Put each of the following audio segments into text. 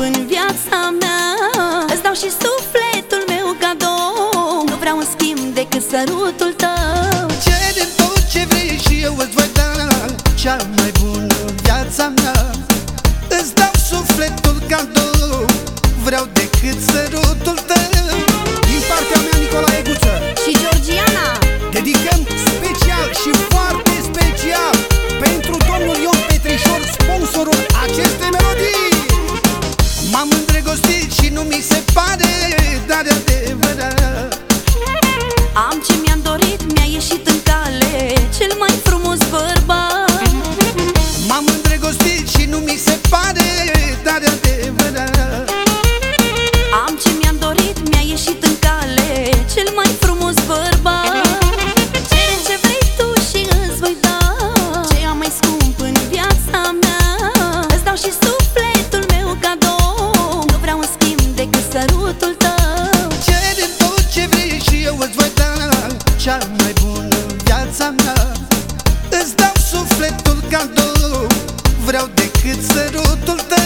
în viața mea. Îți dau și sufletul meu cadou, nu vreau în schimb decât sărutul tău. Cere-mi tot ce vrei și eu îți voi da cea mai bună în viața mea. Îți dau sufletul cadou, vreau decât sărutul tău. Din partea mea, Nicolae Guță și Georgiana, dedicăm special și foarte special pentru domnul Ion Petrișor, sponsorul acestei melodii. M-am îndrăgostit și nu mi se pare, dar e adevărat. am ce mi-am dorit, mi-a ieșit în cale cel mai frumos bărbat. M-am îndrăgostit și nu mi se pare, dar e adevărat. Am ce mi-am dorit, mi-a ieșit în cale cel mai frumos bărbat. Cere ce vrei tu și îți voi da ce am mai scump în viața mea. Îți dau și sufletul meu cadou, nu vreau în schimb decât sărutul tău. Cere-mi tot ce vrei și eu îți voi da cea mai bună în viața mea. Îți dau sufletul cadou, vreau decât sărutul tău.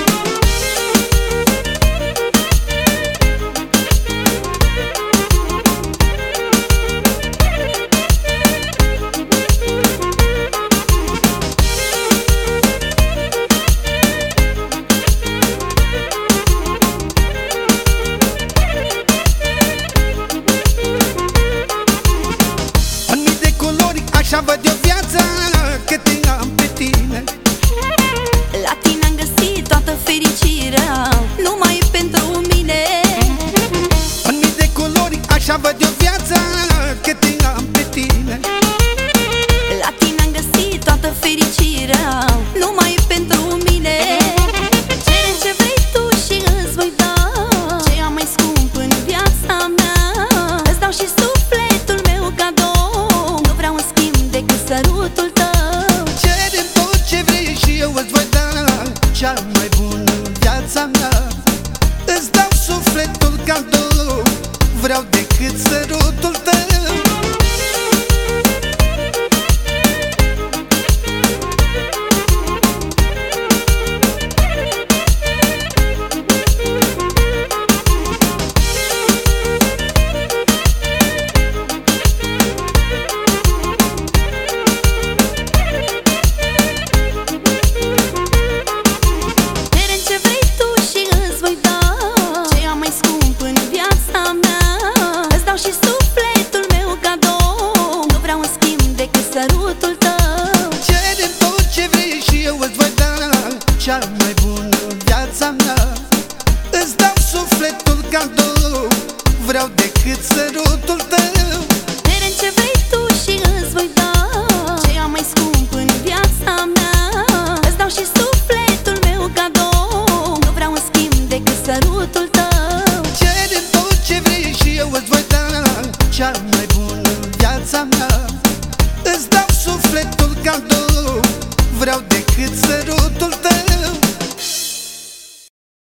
Așa văd eu viața, că te am pe tine. La tine am găsit toată fericirea, numai pentru mine. În mii de culori, așa văd eu viața, că te am pe tine. La tine am găsit toată fericirea, numai pentru mine. Cere ce vrei tu și îți voi da ce am mai scump în viața mea. Îți dau și sufletul meu cadou, nu vreau în schimb decât sărutul tău. Cere-mi tot ce vrei și eu îți voi da cea mai bună în viața mea. Îți dau sufletul cadou, vreau decât sărutul tău. Sărutul tău. Cere-mi tot ce vrei și eu îți voi da cea mai bună în viața mea. Îți dau sufletul cadou, vreau decât sărutul tău. Cere ce vrei tu și îți voi da ce am mai scump în viața mea. Îți dau și sufletul meu cadou, nu vreau în schimb decât sărutul tău. Cere-mi tot ce vrei și eu îți voi da cea mai bună în viața mea. Îți dau sufletul cadou, vreau decât sărutul tău.